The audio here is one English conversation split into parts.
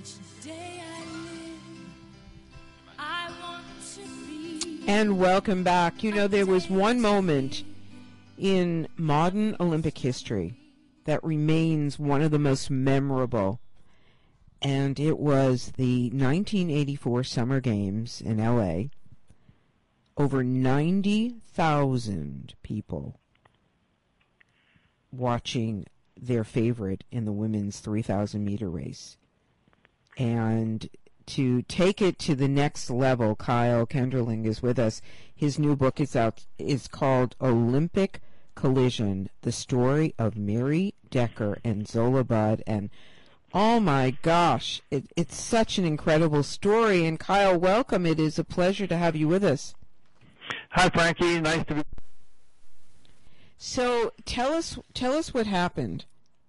And welcome back. You know, there was one moment in modern Olympic history that remains one of the most memorable, and it was the 1984 Summer Games in LA. Over 90,000 people watching their favorite in the women's 3,000 meter race. And to take it to the next level, Kyle Kenderling is with us. His new book is out. It's called Olympic Collision, the story of Mary Decker and Zola Budd. And oh my gosh, it's such an incredible story. And Kyle, welcome. It is a pleasure to have you with us. Hi, Frankie. Nice to be. So tell us what happened.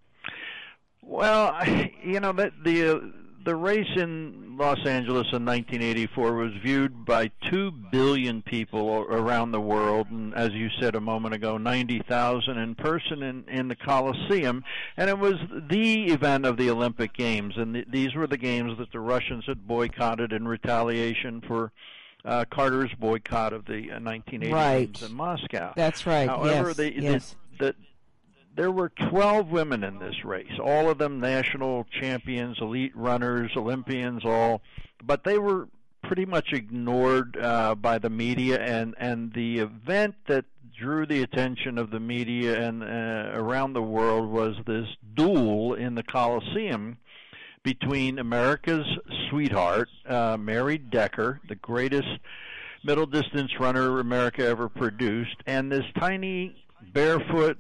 Well, you know, the race in Los Angeles in 1984 was viewed by 2 billion people around the world, and as you said a moment ago, 90,000 in person in the Coliseum, and it was the event of the Olympic Games, and these were the games that the Russians had boycotted in retaliation for Carter's boycott of the 1980 Games in Moscow. That's right. However, yes. There were 12 women in this race, all of them national champions, elite runners, Olympians, all, but they were pretty much ignored by the media, and the event that drew the attention of the media and around the world was this duel in the Coliseum between America's sweetheart, Mary Decker, the greatest middle distance runner America ever produced, and this tiny, barefoot,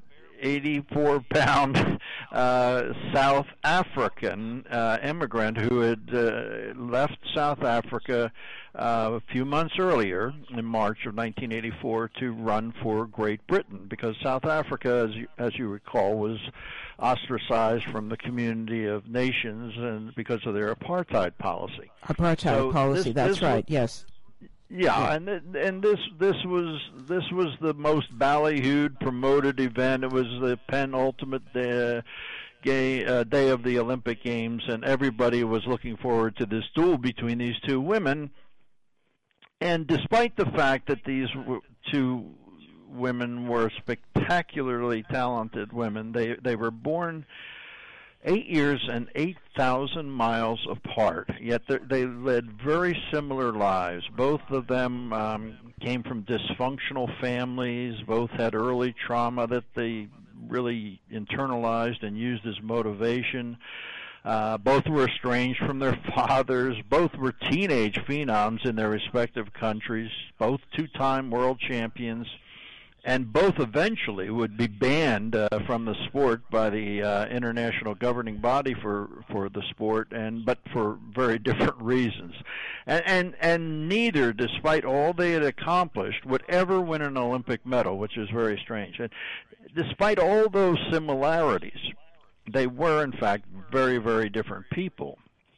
84-pound South African immigrant who had left South Africa a few months earlier in March of 1984 to run for Great Britain, because South Africa, as you recall, was ostracized from the community of nations and because of their apartheid policy. That's right. Yes. Yeah, and this was the most ballyhooed, promoted event. It was the penultimate day of the Olympic Games, and everybody was looking forward to this duel between these two women. And despite the fact that these two women were spectacularly talented women, they were born 8 years and 8,000 miles apart, yet they led very similar lives. Both of them came from dysfunctional families. Both had early trauma that they really internalized and used as motivation. Both were estranged from their fathers. Both were teenage phenoms in their respective countries. Both two-time world champions. And both eventually would be banned from the sport by the international governing body for the sport, but for very different reasons. And neither, despite all they had accomplished, would ever win an Olympic medal, which is very strange. And despite all those similarities, they were, in fact, very, very different people.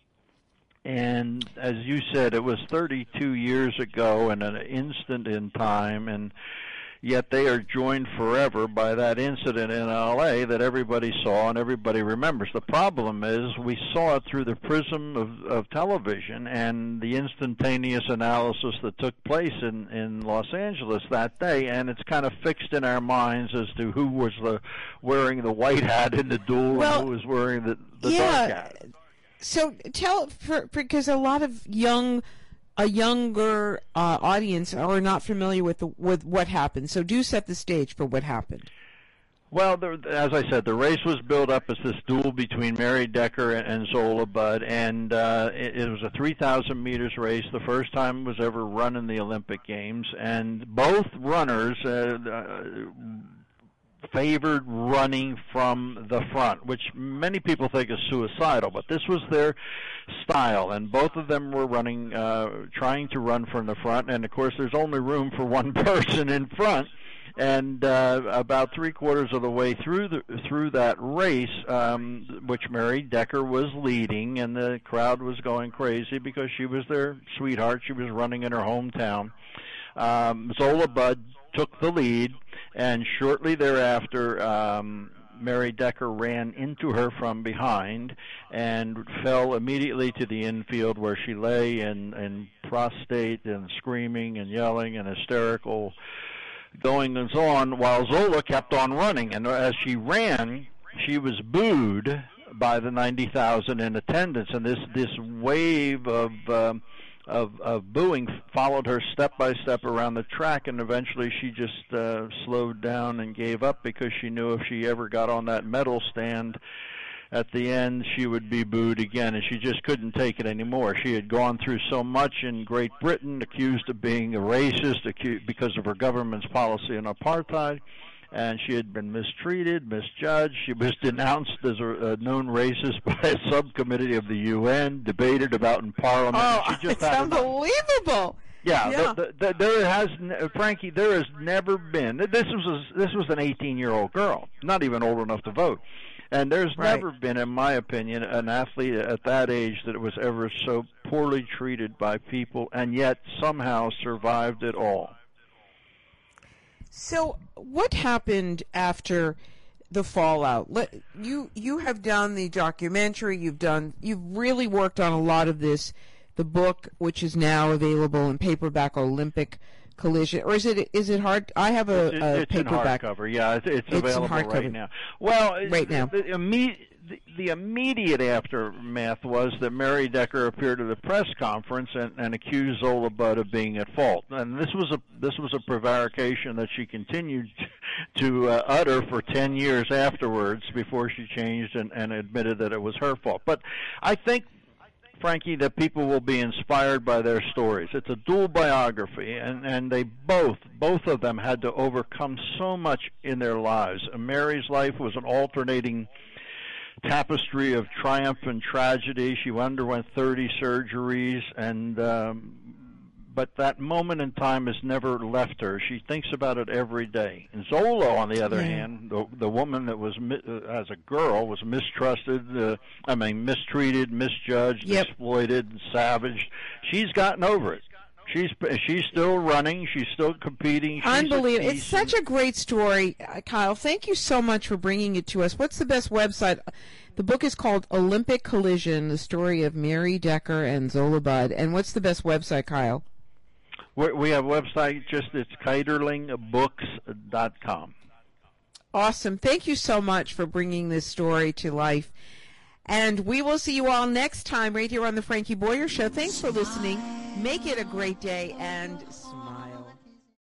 And as you said, it was 32 years ago and an instant in time, and yet they are joined forever by that incident in L.A. that everybody saw and everybody remembers. The problem is we saw it through the prism of television and the instantaneous analysis that took place in Los Angeles that day, and it's kind of fixed in our minds as to who was wearing the white hat in the duel and who was wearing the dark hat. So because a lot of a younger audience are not familiar with what happened. So do set the stage for what happened. Well, as I said, the race was built up as this duel between Mary Decker and Zola Budd, and it was a 3,000 meters race, the first time it was ever run in the Olympic Games, and both runners favored running from the front, which many people think is suicidal, but this was their style, and both of them were running, trying to run from the front, and of course there's only room for one person in front, and about three-quarters of the way through that race, which Mary Decker was leading, and the crowd was going crazy because she was their sweetheart, she was running in her hometown. Zola Budd took the lead, and shortly thereafter, Mary Decker ran into her from behind and fell immediately to the infield, where she lay in prostrate and screaming and yelling and hysterical goings on, while Zola kept on running. And as she ran, she was booed by the 90,000 in attendance, and this wave of booing followed her step by step around the track, and eventually she just slowed down and gave up, because she knew if she ever got on that medal stand at the end, she would be booed again, and she just couldn't take it anymore. She had gone through so much in Great Britain, accused of being a racist because of her government's policy on apartheid, and she had been mistreated, misjudged. She was denounced as a known racist by a subcommittee of the UN, debated about in Parliament. Oh, she just it's unbelievable. Yeah. There has, Frankie, there has never been. This was an 18-year-old girl, not even old enough to vote. And there's never been, in my opinion, an athlete at that age that was ever so poorly treated by people and yet somehow survived it all. So what happened after the fallout? You have done the documentary, you've really worked on a lot of this, the book, which is now available in paperback, Olympic Collision, or is it hard? I have a paperback. It's in hardcover. Yeah, it's available right now. Well, right now. The immediate aftermath was that Mary Decker appeared at a press conference and accused Zola Budd of being at fault, and this was a prevarication that she continued to utter for 10 years afterwards, before she changed and admitted that it was her fault. But I think, Frankie, that people will be inspired by their stories. It's a dual biography, and they both of them had to overcome so much in their lives. Mary's life was an alternating tapestry of triumph and tragedy. She underwent 30 surgeries, and but that moment in time has never left her. She thinks about it every day. And Zola, on the other hand, the woman that was, as a girl, was mistrusted, mistreated, misjudged, exploited, and savaged. She's gotten over it. She's still running. She's still competing. Unbelievable. It's such a great story, Kyle. Thank you so much for bringing it to us. What's the best website? The book is called Olympic Collision, the story of Mary Decker and Zola Budd. And what's the best website, Kyle? We have a website, it's Kiterlingbooks.com. Awesome. Thank you so much for bringing this story to life. And we will see you all next time right here on the Frankie Boyer Show. Thanks for listening. Make it a great day and smile.